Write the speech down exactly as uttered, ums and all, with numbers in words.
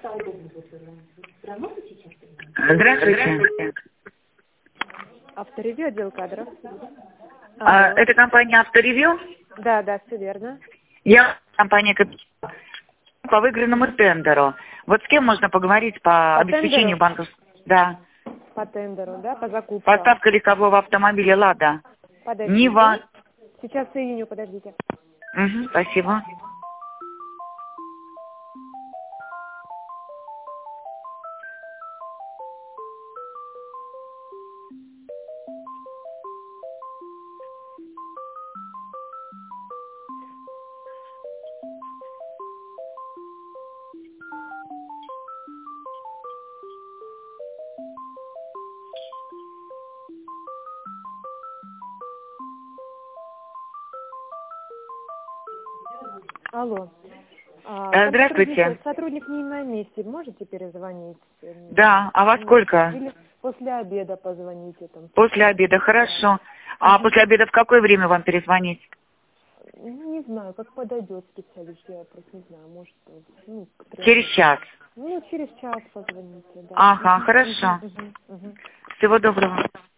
Здравствуйте. Авторевью, отдел кадров. А, это компания Авторевью? Да, да, все верно. Я компания Капитал по выигранному тендеру. Вот с кем можно поговорить по, По обеспечению тендеру? банковского? Да. По тендеру, да, по закупке. Поставка легкового автомобиля «Лада». Подождите. Нива. Сейчас соединю, подождите. Угу, спасибо. Алло. А, Э, там Здравствуйте. Сотрудник, сотрудник не на месте. Можете перезвонить? Да, а во сколько? Или после обеда позвоните. Там. После обеда, хорошо. А Угу. после обеда в какое время вам перезвонить? Не знаю, как подойдет специалист, я просто не знаю, может, ну, к трем. Через час. Ну, через час позвоните, да. Ага, Угу, хорошо. угу, угу. Всего доброго.